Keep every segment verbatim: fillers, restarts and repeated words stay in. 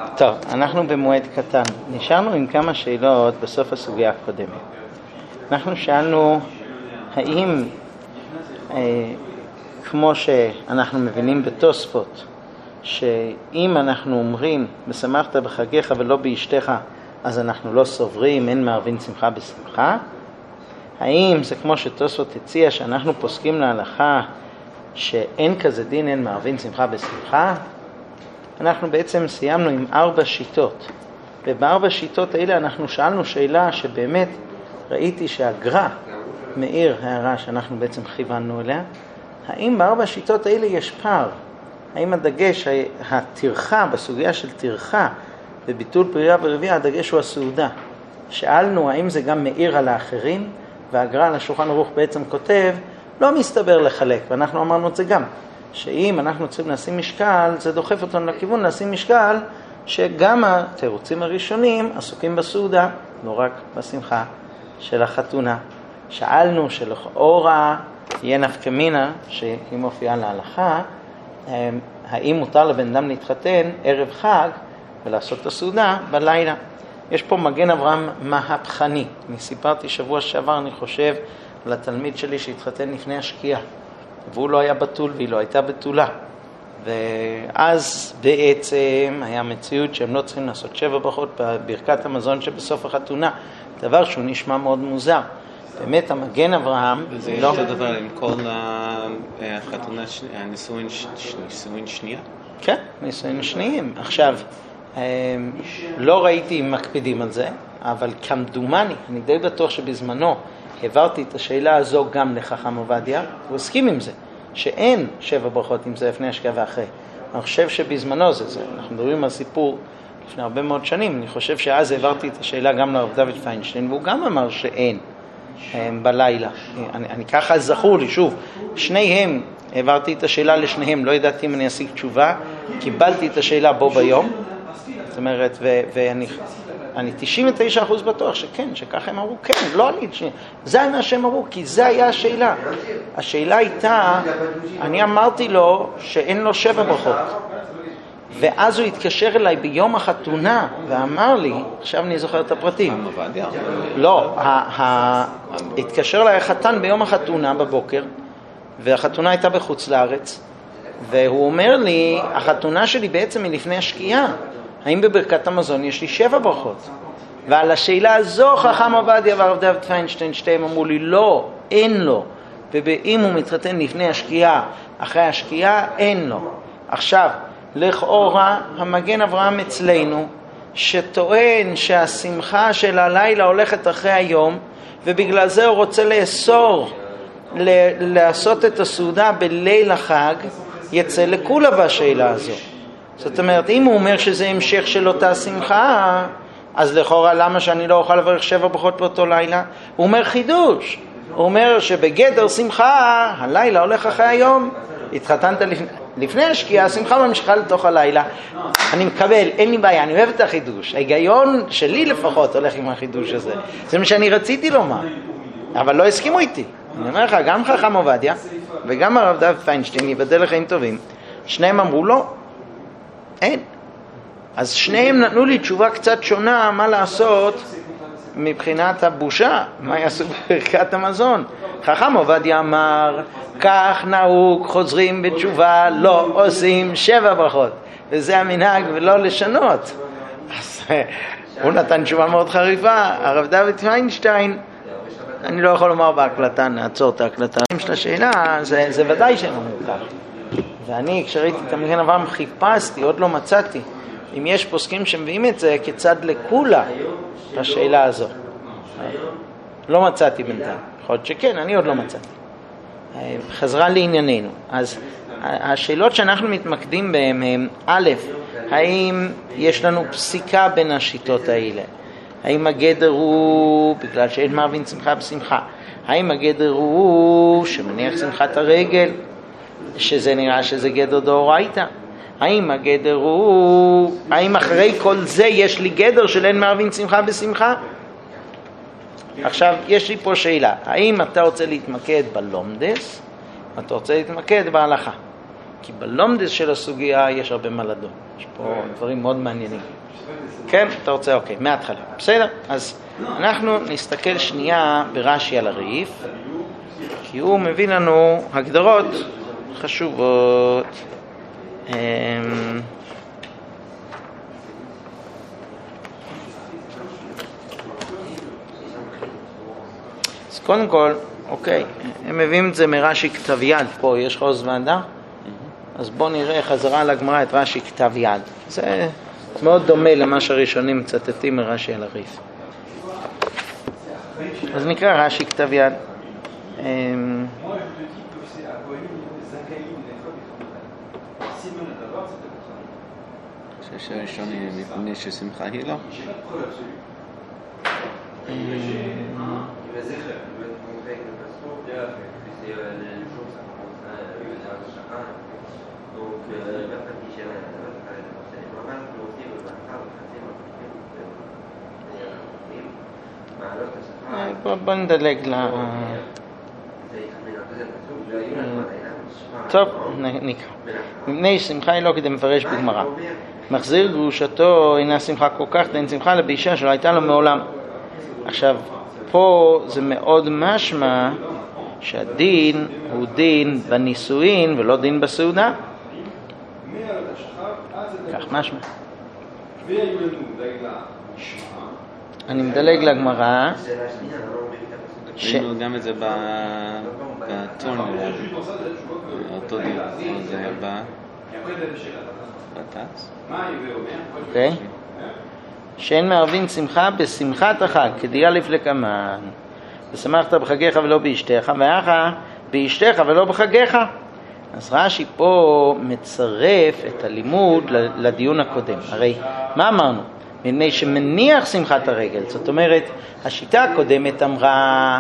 טוב, אנחנו במועד קטן. נשארנו עם כמה שאלות בסוף הסוגיה הקודמת. אנחנו שאלנו האם, אה, כמו שאנחנו מבינים בתוספות, שאם אנחנו אומרים ושמחת בחגיך ולא באשתך, אז אנחנו לא סוברים, אין מערבין שמחה בשמחה. האם זה כמו שתוספות הציע שאנחנו פוסקים להלכה שאין כזה דין, אין מערבין שמחה בשמחה? אנחנו בעצם סיימנו עם ארבע שיטות, ובארבע שיטות האלה אנחנו שאלנו שאלה שבאמת ראיתי שהגר"א מאיר הערה שאנחנו בעצם כיוונו אליה. האם בארבע שיטות האלה יש פער? האם הדגש, התרחה, בסוגיה של תרחה בביטול פרייה ורבייה, הדגש הוא הסעודה. שאלנו האם זה גם מאיר על האחרים, והגר"א על השולחן ערוך בעצם כותב, לא מסתבר לחלק, ואנחנו אמרנו את זה גם, שאם אנחנו צריכים לשים משקל, זה דוחף אותנו לכיוון לשים משקל, שגם התירוצים הראשונים עסוקים בסעודה, לא רק בשמחה של החתונה. שאלנו שלכאורה יהיה נפקא מינה, שהיא מופיעה להלכה, האם מותר לבן אדם להתחתן ערב חג ולעשות את הסעודה בלילה. יש פה מגן אברהם מהפכני. אני סיפרתי שבוע שעבר, אני חושב, לתלמיד שלי שהתחתן לפני השקיעה, והוא לא היה בתול והיא לא הייתה בתולה, ואז בעצם היה מציאות שהם לא צריכים לעשות שבע ברכות בברכת המזון שבסוף החתונה, דבר שהוא נשמע מאוד מוזר. באמת המגן אברהם וזה יש אותו דבר עם כל החתונה, הנישואין שנייה? כן, נישואין שניים. עכשיו, לא ראיתי אם מקפידים על זה, אבל כמדומני, אני די בטוח שבזמנו העברתי את השאלה הזו גם לחכם עובדיה, הוא הסכים עם זה, שאין שבע ברכות אם זה לפני השקיעה ואחרי. אני חושב שבזמנו זה זה, אנחנו מדברים על סיפור לפני הרבה מאוד שנים, אני חושב שאז העברתי את השאלה גם לרב דוד פיינשטיין, והוא גם אמר שאין בלילה. אני, אני ככה זכור לי, שוב, שניהם, העברתי את השאלה לשניהם, לא ידעתי אם אני אשיג תשובה, קיבלתי את השאלה בו ביום, זאת אומרת, ו, ואני... אני תשעים ותשעה אחוז בטוח שכן, שככה הם אמרו, כן, לא אני, זה מה שהם אמרו, כי זה היה השאלה. השאלה הייתה, אני אמרתי לו שאין לו שבע ברכות. ואז הוא התקשר אליי ביום החתונה, ואמר לי, עכשיו אני זוכר את הפרטים. לא, התקשר אליי החתן ביום החתונה בבוקר, והחתונה הייתה בחוץ לארץ, והוא אומר לי, החתונה שלי בעצם היא לפני השקיעה. האם בברכת המזון יש לי שבע ברכות? ועל השאלה הזו חכם עובדיה והרב דוד פיינשטיין שתיהם אמרו לי לא, אין לו. ואם הוא מתחתן לפני השקיעה, אחרי השקיעה, אין לו. עכשיו, לכאורה המגן אברהם אצלנו שטוען שהשמחה של הלילה הולכת אחרי היום, ובגלל זה הוא רוצה לאסור ל- לעשות את הסעודה בליל החג, יצא לכולה בשאלה הזו. זאת אומרת, אם הוא אומר שזה המשך של אותה שמחה, אז לכאורה למה שאני לא אוכל לברך שבע ברכות באותו לילה? הוא אומר חידוש. הוא אומר שבגדר שמחה, הלילה הולך אחרי היום. התחתנת לפני, לפני השקיעה, השמחה ממשיכה לתוך הלילה. אני מקבל, אין לי בעיה, אני אוהב את החידוש. ההיגיון שלי לפחות הולך עם החידוש הזה. זה מה שאני רציתי לומר. אבל לא הסכימו איתי. אני אומר לך, גם חכם עובדיה וגם הרב דוד פיינשטיין, ייבדל לחיים טובים, שניהם אמרו לא. אין. אז שניהם נתנו לי תשובה קצת שונה מה לעשות מבחינת הבושה, מה יעשו בברכת המזון. חכם עובדיה אמר, כך נהוג, חוזרים בתשובה, לא עושים שבע ברכות. וזה המנהג ולא לשנות. אז הוא נתן תשובה מאוד חריפה. הרב דוד פיינשטיין, אני לא יכול לומר בהקלטה, נעצור את ההקלטה של השאלה, זה, זה ודאי שהם אמרו כך. ואני, כשראיתי את המגן אברהם, חיפשתי, עוד לא מצאתי, אם יש פוסקים שמביאים את זה כצד לכולה בשאלה הזו. לא מצאתי בינתיים. יכול להיות שכן, אני עוד לא מצאתי. חזרה לענייננו. אז השאלות שאנחנו מתמקדים בהן הן, א', האם יש לנו פסיקה בין השיטות האלה? האם הגדר הוא בגלל שאין מערבין שמחה בשמחה? האם הגדר הוא שמניח שמחת הרגל? שזה נראה שזה גדר דאורייתא. האם הגדר הוא, האם אחרי כל זה יש לי גדר של אין מערבין שמחה בשמחה? עכשיו יש לי פה שאלה, האם אתה רוצה להתמקד בלומדס, או אתה רוצה להתמקד בהלכה? כי בלומדס של הסוגיה יש הרבה מה לדון. יש פה דברים מאוד מעניינים. כן, אתה רוצה? אוקיי, מההתחלה. בסדר? אז אנחנו נסתכל שנייה ברש"י על הריף, כי הוא מביא לנו הגדרות חשובות. אז קודם כל, אוקיי, הם מביאים את זה מרש"י כתב יד. פה יש לך עוז ועדה? אז בואו נראה חזרה לגמרא את רש"י כתב יד. זה מאוד דומה למה שהראשונים מצטטים מרש"י על הריף. אז נקרא רש"י כתב יד. חושב שהראשון היא מפני ששמחה היא לא? בוא נדלג ל... טוב, נקרא. מפני שמחה היא לא כדי מפרש בגמרא. מחזיר גרושתו אינה שמחה כל כך, אין שמחה לבישה שלא הייתה לו מעולם. עכשיו, פה זה מאוד משמע שהדין הוא דין בנישואין ולא דין בסעודה. כך משמע. אני מדלג לגמרא. ראינו גם את זה בטורנר, אותו דין, זה היה בטס. אוקיי. שאין מערבין שמחה בשמחת החג, כדאלף לקמן. ושמחת בחגיך ולא באשתך, ואחא באשתך ולא בחגיך. אז רש"י פה מצרף את הלימוד לדיון הקודם. הרי מה אמרנו? מפני שמניח שמחת הרגל. זאת אומרת, השיטה הקודמת אמרה,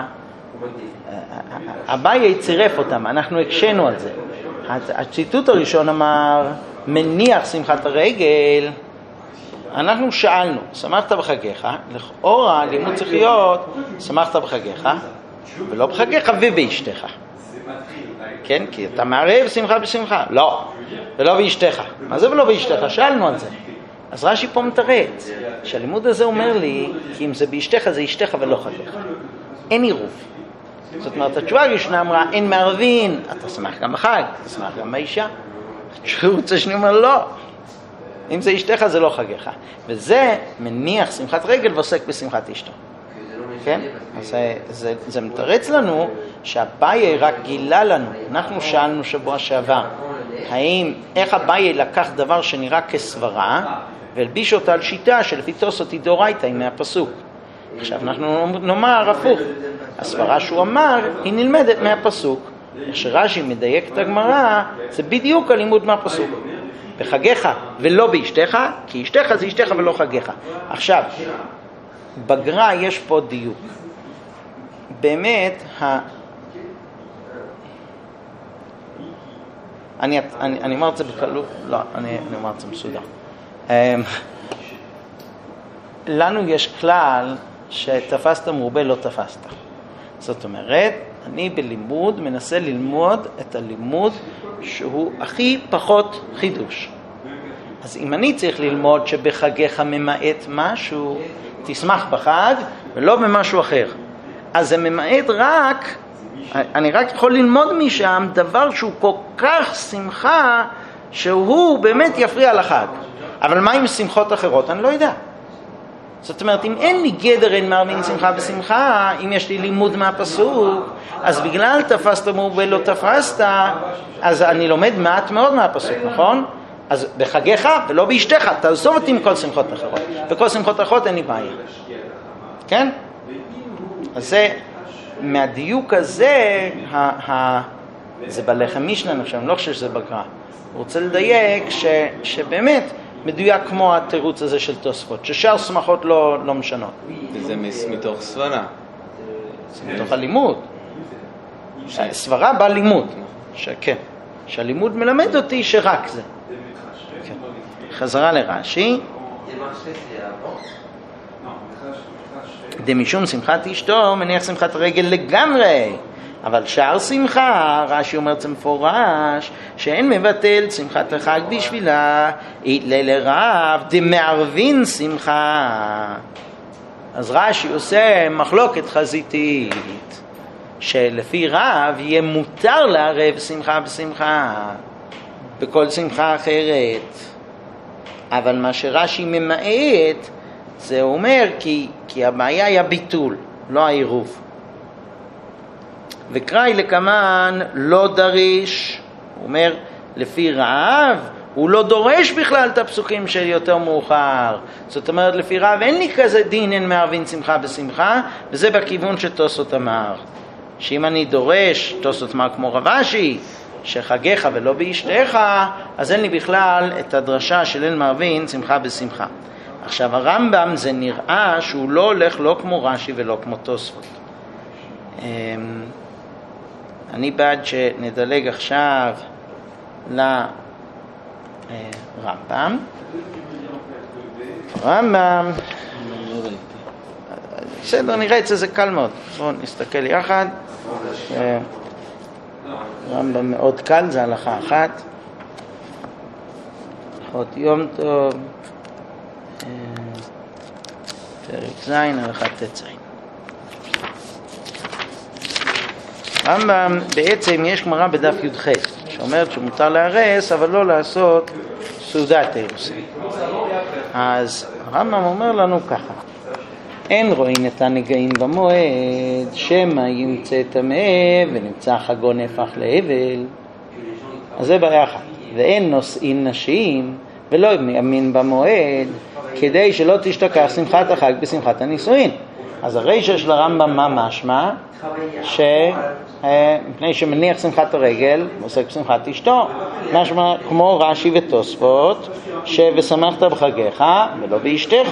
אביי צירף אותם, אנחנו הקשנו על זה. הציטוט הראשון אמר, מניח שמחת הרגל, אנחנו שאלנו, שמחת בחגיך, לכאורה לימוד צריך להיות, שמחת בחגיך, ולא בחגיך ובאשתך. כן, כי אתה מערב שמחה בשמחה. לא, ולא באשתך. מה זה ולא באשתך? שאלנו על זה. אז רש"י פה מתרץ, שהלימוד הזה אומר לי, כי אם זה באשתך זה אשתך ולא חגיך. אין עירוב. זאת אומרת, התשובה הראשונה אמרה, אין מערבין, אתה שמח גם בחג, אתה שמח גם באישה. התשובה השני אומר, לא. אם זה אשתך זה לא חגיך. וזה מניח שמחת רגל ועוסק בשמחת אשתו. כן? אז זה, זה, זה מתרץ לנו שהבאי רק גילה לנו. אנחנו שאלנו שבוע שעבר, האם, איך הבאי לקח דבר שנראה כסברה, והלביש אותה על שיטה שלפי תוספות היא דאורייתא, היא מהפסוק. עכשיו אנחנו נאמר הפוך. הסברה שהוא אמר, היא נלמדת מהפסוק. איך שרש"י מדייק את הגמרא, זה בדיוק הלימוד מהפסוק. בחגיך ולא באשתך, כי אשתך זה אשתך ולא חגיך. עכשיו, בגר"א יש פה דיוק. באמת, ה... אני, אני, אני אומר את זה בקלות, לא, אני, אני אומר את זה מסודר. לנו יש כלל שתפסת מרובה לא תפסת. זאת אומרת, אני בלימוד מנסה ללמוד את הלימוד שהוא הכי פחות חידוש. אז אם אני צריך ללמוד שבחגיך ממעט משהו, תשמח בחג ולא במשהו אחר. אז זה ממעט רק, אני רק יכול ללמוד משם דבר שהוא כל כך שמחה שהוא באמת יפריע לחג. אבל מה עם שמחות אחרות? אני לא יודע. זאת אומרת, אם אין לי גדר אין מערבין שמחה בשמחה, אם יש לי לימוד מהפסוק, אז בגלל תפסת מרובה לא תפסת, אז אני לומד מעט מאוד מהפסוק, נכון? אז בחגיך ולא באשתך, תעזוב אותי עם כל שמחות אחרות. בכל שמחות אחרות אין לי בעיה. כן? אז זה, מהדיוק הזה, ה, ה, זה בלחם משנה, אני חושב, אני לא חושב שזה בגר"א. הוא רוצה לדייק ש, שבאמת מדויק כמו התירוץ הזה של תוספות, ששאר שמחות לא, לא משנות. וזה מתוך סברה. זה מתוך הלימוד. סברה בלימוד. שכן. שהלימוד מלמד אותי שרק זה. כן. חזרה לרש"י. דמשום שמחת אשתו מניח שמחת רגל לגמרי. אבל שאר שמחה, רש"י אומר זה מפורש, שאין מבטל שמחת החג בשבילה, יתלה לרב דמערבין שמחה. אז רש"י עושה מחלוקת חזיתית, שלפי רב יהיה מותר לערב שמחה בשמחה, בכל שמחה אחרת. אבל מה שרש"י ממעט, זה אומר כי, כי הבעיה היה ביטול, לא העירוב. וקראי לקמן לא דריש, הוא אומר לפי רב הוא לא דורש בכלל את הפסוקים של יותר מאוחר. זאת אומרת לפי רב אין לי כזה דין אין מערבין שמחה בשמחה, וזה בכיוון שתוספות אמר, שאם אני דורש, תוספות אמר כמו רב אשי, שחגיך ולא באשתך, אז אין לי בכלל את הדרשה של אין מערבין שמחה בשמחה. עכשיו הרמב"ם זה נראה שהוא לא הולך לא כמו רש"י ולא כמו תוספות. אני בעד שנדלג עכשיו לרמב"ם. רמב"ם, בסדר, נראה את זה, זה קל מאוד. בואו נסתכל יחד. רמב"ם מאוד קל, זה הלכה אחת. הלכות יום טוב, פרק זין, הלכת ט"ז. רמב"ם בעצם יש גמרא בדף י"ח שאומרת שמותר להרס אבל לא לעשות סעודת אירוסין. אז רמב"ם אומר לנו ככה, אין רואים את הנגעים במועד שמא ימצא טמא ונמצא חגו נהפך להבל, אז זה בעיה אחת. ואין נושאים נשים ולא יאמין במועד כדי שלא תשתכח שמחת החג בשמחת הנישואין. אז הרישא של הרמב"ם מה משמע? שמפני שמניח שמחת הרגל עוסק בשמחת אשתו, משמע כמו רש"י ותוספות שבשמחת בחגיך ולא באשתך,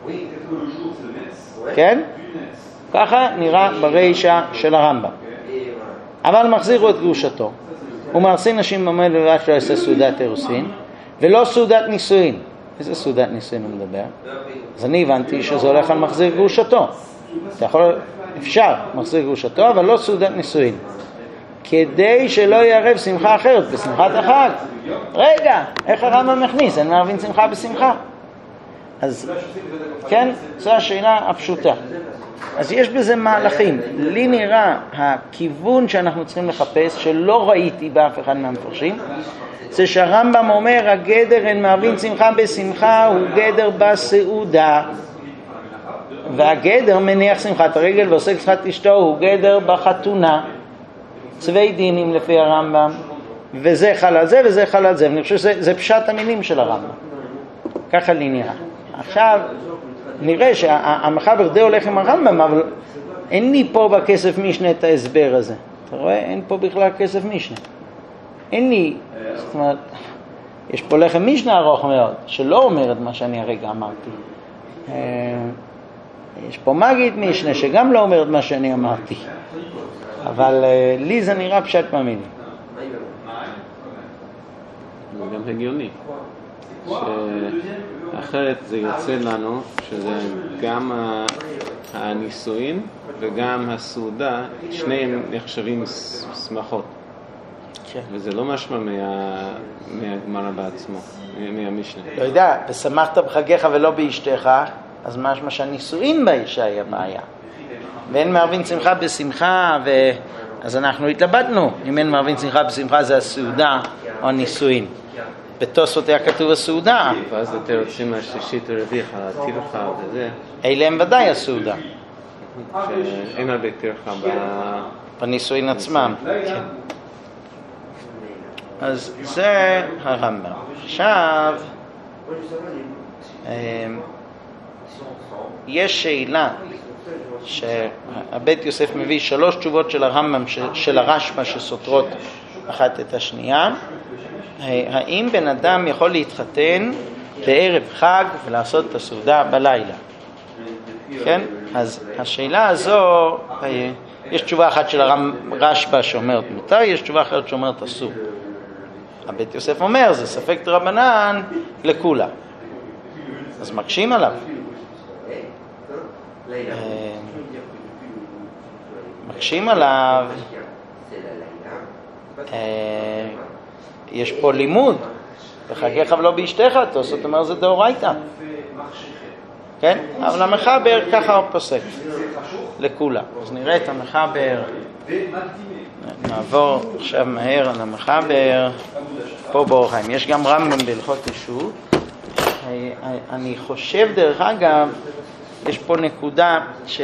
כן? ככה נראה ברישא של הרמב"ם. אבל מחזירו את גרושתו, הוא מרסי נשים במועד ולא שלא יעשה סעודת אירוסין ולא סעודת נישואין. איזה סעודת נישואין הוא מדבר? אז אני הבנתי שזה הולך על מחזיר גרושתו. אתה יכול, אפשר מחזיר גרושתו, אבל לא סעודת נישואין, כדי שלא יערב שמחה אחרת בשמחת החג. רגע, איך הרמב"ם מכניס? אין מערבין שמחה בשמחה. אז כן, זו השאלה הפשוטה. אז יש בזה מהלכים. לי נראה הכיוון שאנחנו צריכים לחפש, שלא ראיתי באף אחד מהמפרשים, זה שהרמב"ם אומר הגדר אין מערבין שמחה בשמחה הוא גדר בסעודה, והגדר מניח שמחת הרגל ועוסק שמחת אשתו הוא גדר בחתונה. צווי דינים לפי הרמב"ם, וזה חל על זה וזה חל על זה. ואני חושב שזה פשט המילים של הרמב"ם, ככה לי נראה. עכשיו נראה שהמחבר די הולך עם הרמב"ם, אבל אין לי פה בכסף משנה את ההסבר הזה. אתה רואה? אין פה בכלל כסף משנה. אין לי, זאת אומרת, יש פה לחם משנה ארוך מאוד שלא אומר את מה שאני הרגע אמרתי. יש פה מגיד משנה שגם לא אומר את מה שאני אמרתי, אבל לי זה נראה פשט במילים. זה גם הגיוני, שאחרת זה יוצא לנו שזה גם הנישואין וגם הסעודה, שניהם נחשבים שמחות. וזה לא משמע מהגמרא בעצמו, מהמשנה. לא יודע, ושמחת בחגיך ולא באשתך, אז משמע שהנישואין באישה היא הבעיה. ואין מערבין שמחה בשמחה, ו... אז אנחנו התלבטנו, אם אין מערבין שמחה בשמחה זה הסעודה או הנישואין. בתוספות היה כתוב הסעודה. ואז אתם רוצים השלישית ורביעית, הטרחה וזה. אלה הם ודאי הסעודה. שאין הרבה טרחה בנישואין עצמם. כן. אז זה הרמב"ם. עכשיו יש שאלה שהבית יוסף מביא שלוש תשובות של הרמב"ם של הרשב"א שסותרות אחת את השנייה. האם בן אדם יכול להתחתן בערב חג ולעשות את הסעודה בלילה? כן? אז השאלה הזו, יש תשובה אחת של הרשב"א שאומרת מותר, יש תשובה אחרת שאומרת אסור. הבית יוסף אומר זה ספק דרבנן לכולה, אז מקשים עליו. מקשים עליו יש פה לימוד, בחגיך ולא באשתך, זאת אומרת זה דאורייתא. כן? אבל המחבר ככה הוא פוסק לכולם. אז נראה את המחבר, נעבור עכשיו מהר על המחבר פה באור החיים. יש גם רמב"ם בהלכות אישות. אני חושב דרך אגב, יש פה נקודה ש...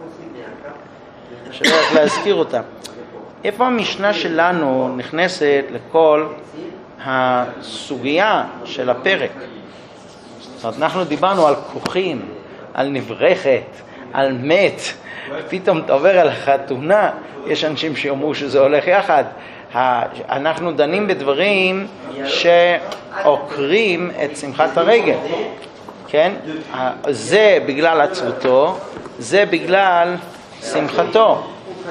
שלא רק להזכיר אותה. איפה המשנה שלנו נכנסת לכל הסוגיה של הפרק? זאת אומרת, אנחנו דיברנו על כוחים, על נברכת, על מת, פתאום אתה עובר על החתונה, יש אנשים שאומרו שזה הולך יחד. אנחנו דנים בדברים שעוקרים את שמחת הרגל, כן? זה בגלל עצמותו, זה בגלל שמחתו.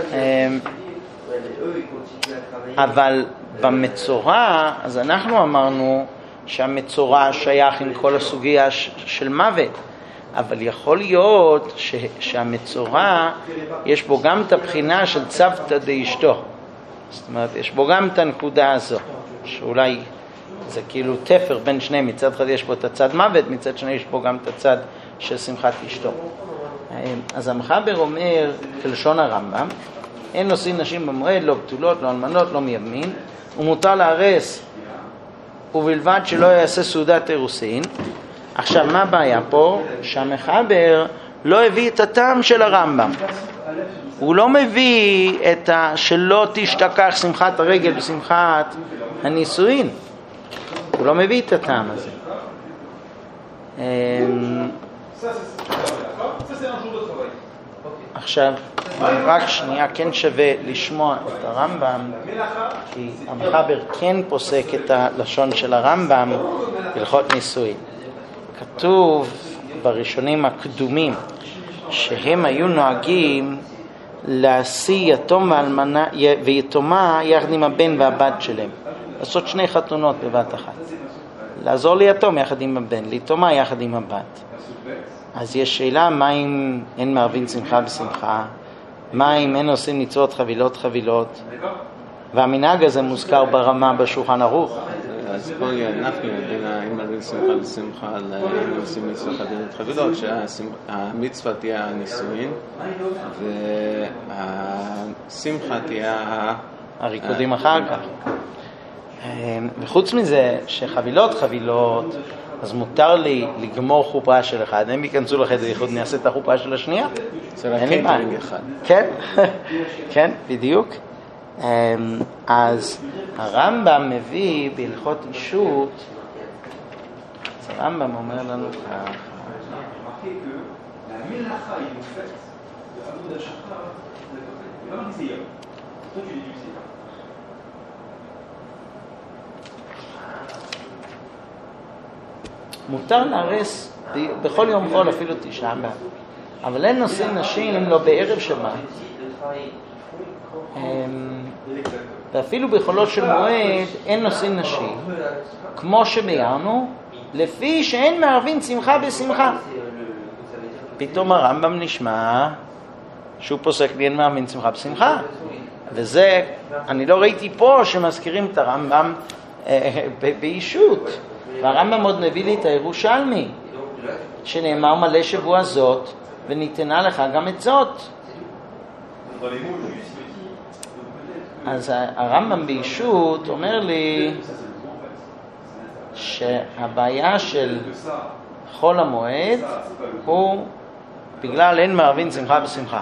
אבל במצורע, אז אנחנו אמרנו שהמצורע שייך עם כל הסוגיה של מוות, אבל יכול להיות ש, שהמצורע יש בו גם את הבחינה של צוותא דאשתו. זאת אומרת, יש בו גם את הנקודה הזו, שאולי זה כאילו תפר בין שני, מצד אחד יש בו את הצד מוות, מצד שני יש בו גם את הצד של שמחת אשתו. אז המחבר אומר, כלשון הרמב"ם, אין נושאים נשים במועד, לא בתולות, לא אלמנות, לא מימין, ומותר להרס, ובלבד שלא יעשה סעודת אירוסין. עכשיו, מה הבעיה פה? שהמחבר לא הביא את הטעם של הרמב"ם. הוא לא מביא את ה... שלא תשתכח שמחת הרגל בשמחת הנישואין. הוא לא מביא את הטעם הזה. עכשיו, רק שנייה, כן שווה לשמוע את הרמב"ם, כי המחבר כן פוסק את הלשון של הרמב"ם בהלכות נישואין. כתוב בראשונים הקדומים שהם היו נוהגים להשיא יתום ואלמנה ויתומה יחד עם הבן והבת שלהם, לעשות שני חתונות בבת אחת, לעזור ליתום יחד עם הבן, ליתומה יחד עם הבת. אז יש שאלה, מה אם אין מערבין שמחה בשמחה? מה אם אין עושים מצוות חבילות חבילות? והמנהג הזה מוזכר ברמה בשולחן ערוך. אז פה אנחנו יודעים, אם מערבין שמחה בשמחה, אם עושים מצוות חבילות חבילות, שהמצווה תהיה הנישואין, והשמחה תהיה הריקודים אחר כך. וחוץ מזה, שחבילות חבילות, אז מותר לי לגמור חופה של אחד, הם ייכנסו לחדר ייחוד, נעשה את החופה של השנייה? זה רק קייטרינג אחד. כן, כן, בדיוק. אז הרמב"ם מביא בהלכות אישות, אז הרמב"ם אומר לנו ככה, מותר להרס בכל יום חול, אפילו תשעה באב, אבל אין נושאים נשים לא בערב שבת, ואפילו בחולות של מועד אין נושאים נשים, כמו שביארנו, לפי שאין מערבין שמחה בשמחה. פתאום הרמב"ם נשמע שהוא פוסק לי אין מערבין שמחה בשמחה, וזה, אני לא ראיתי פה שמזכירים את הרמב"ם באישות. והרמב"ם עוד מביא לי את הירושלמי, שנאמר מלא שבוע זאת, וניתנה לך גם את זאת. אז הרמב"ם באישות אומר לי שהבעיה של חול המועד הוא בגלל אין מערבין שמחה בשמחה.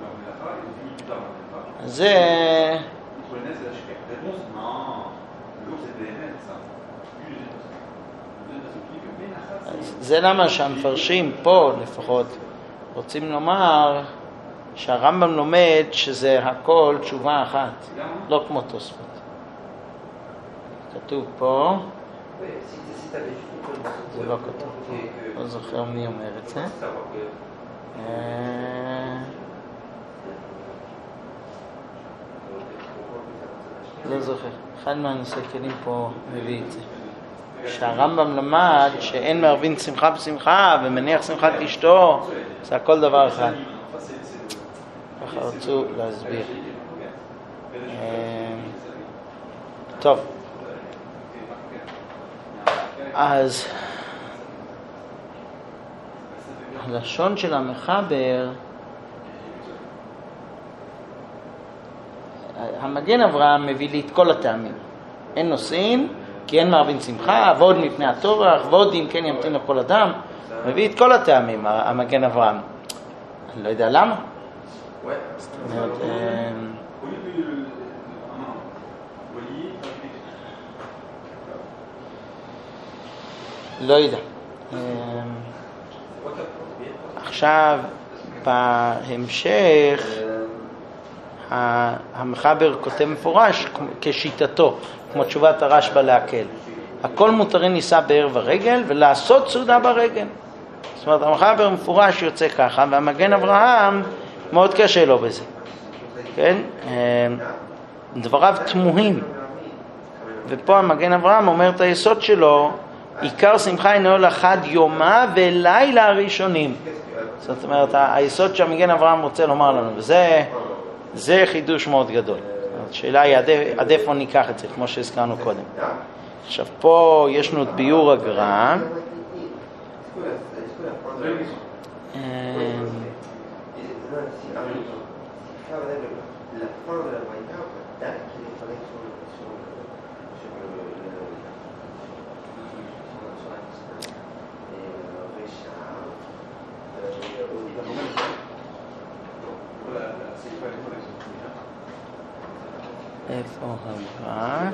זה זה למה שהמפרשים פה לפחות רוצים לומר שהרמב"ם לומד שזה הכל תשובה אחת, לא כמו תוספות. כתוב פה, זה לא כתוב פה, לא זוכר מי אומר את זה. לא זוכר, אחד מהנסקלים פה מביא את זה. שהרמב"ם למד שאין מערבין שמחה בשמחה ומניח שמחת אשתו, זה הכל דבר אחד. ככה רצו להסביר. טוב. אז הלשון של המחבר, המגן אברהם מביא לי את כל הטעמים. אין נושאים, כי אין מערבין שמחה, ועוד מפני הטורח, ועוד אם כן ימתין לכל אדם. מביא את כל הטעמים, המגן אברהם. אני לא יודע למה. זאת אומרת, לא יודע. עכשיו, בהמשך, המחבר כותב מפורש כשיטתו, כמו תשובת הרשב"א להקל. הכל מותרי נישא בער ורגל, ולעשות סעודה ברגל. זאת אומרת, המחבר מפורש יוצא ככה, והמגן אברהם מאוד קשה לו בזה. כן? דבריו תמוהים. ופה המגן אברהם אומר את היסוד שלו, עיקר שמחה אינו לחד יומה ולילה הראשונים. זאת אומרת, היסוד שהמגן אברהם רוצה לומר לנו, וזה זה חידוש מאוד גדול. השאלה היא עד איפה ניקח את זה, כמו שהזכרנו קודם. עכשיו, פה יש לנו את ביור הגר"א. איפה הגר"א?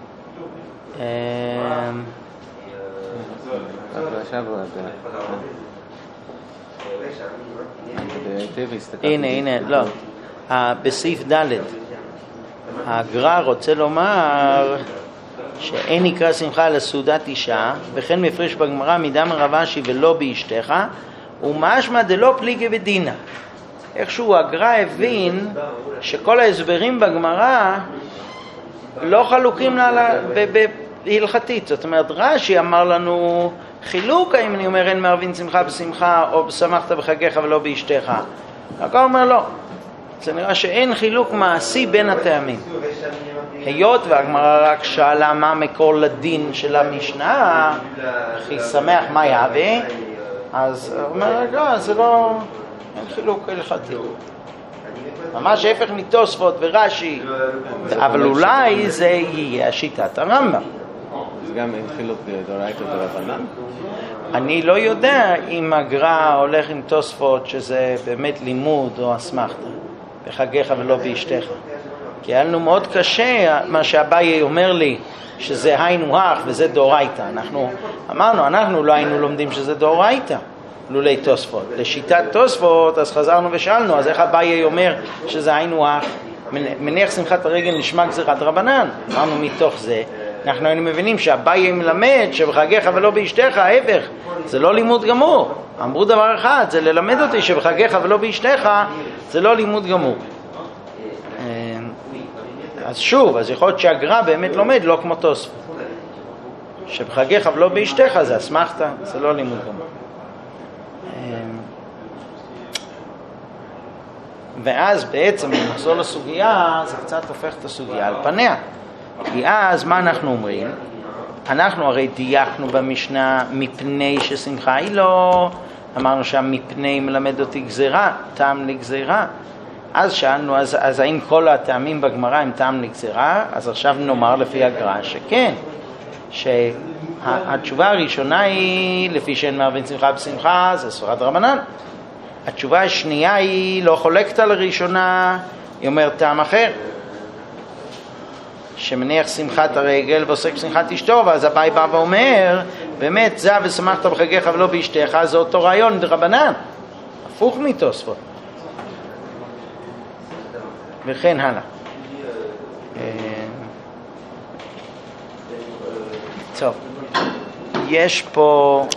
הנה, הנה, לא. בסעיף ד' הגר"א רוצה לומר שאין נקרא שמחה על הסעודת אישה, וכן מפרש בגמרא מדם רבשי ולא באשתך, ומשמע דלא פליגי בדינא. איכשהו הגר"א הבין שכל ההסברים בגמרא לא חלוקים בהלכתית. זאת אומרת, רש"י אמר לנו חילוק, האם אני אומר אין מערבין שמחה בשמחה או שמחת בחגיך ולא באשתך. הגר"א אומר לא. זה נראה שאין חילוק מעשי בין הטעמים. היות והגמרא רק שאלה מה מקור לדין של המשנה, הכי שמח מה יהווה, אז אומר הגר"א זה לא, אין חילוק הלכתי. ממש הפך מתוספות ורש"י, אבל אולי זה יהיה שיטת הרמב"ם. זה גם אין חילוק דאורייתא ורבנן? אני לא יודע אם הגר"א הולך עם תוספות שזה באמת לימוד או אסמכתא, בחגיך ולא באשתך. כי היה לנו מאוד קשה מה שאביי אומר לי, שזה היינו הך וזה דאורייתא. אנחנו אמרנו, אנחנו לא היינו לומדים שזה דאורייתא. לולי תוספות. לשיטת תוספות, אז חזרנו ושאלנו, אז איך אביי אומר שזה היינו הך? מניח שמחת הרגל נשמע גזירת רבנן. אמרנו מתוך זה, אנחנו היינו מבינים שאביי מלמד שבחגיך ולא באשתך, ההפך, זה לא לימוד גמור. אמרו דבר אחד, זה ללמד אותי שבחגיך ולא באשתך, זה לא לימוד גמור. אז שוב, אז יכול להיות שהגר"א באמת לומד לא כמו תוספות. שבחגיך ולא באשתך זה אסמכתא, זה לא לימוד גמור. ואז בעצם נחזור לסוגיה, זה קצת הופך את הסוגיה על פניה. כי אז מה אנחנו אומרים? אנחנו הרי דייקנו במשנה מפני ששמחה היא לא, אמרנו שהמפני מלמד אותי גזירה, טעם לגזירה. אז שאלנו, אז, אז האם כל הטעמים בגמרא הם טעם לגזירה? אז עכשיו נאמר לפי הגר"א שכן, שהתשובה הראשונה היא לפי שאין מערבין שמחה בשמחה, זה ספרת רבנן. התשובה השנייה היא לא חולקת על הראשונה, היא אומרת טעם אחר, שמניח שמחת הרגל ועוסק בשמחת אשתו, ואז אביי בא ואומר, באמת זה ושמחת בחגיך ולא באשתך, זה אותו רעיון דרבנן, הפוך מתוספות. וכן הלאה. טוב, יש פה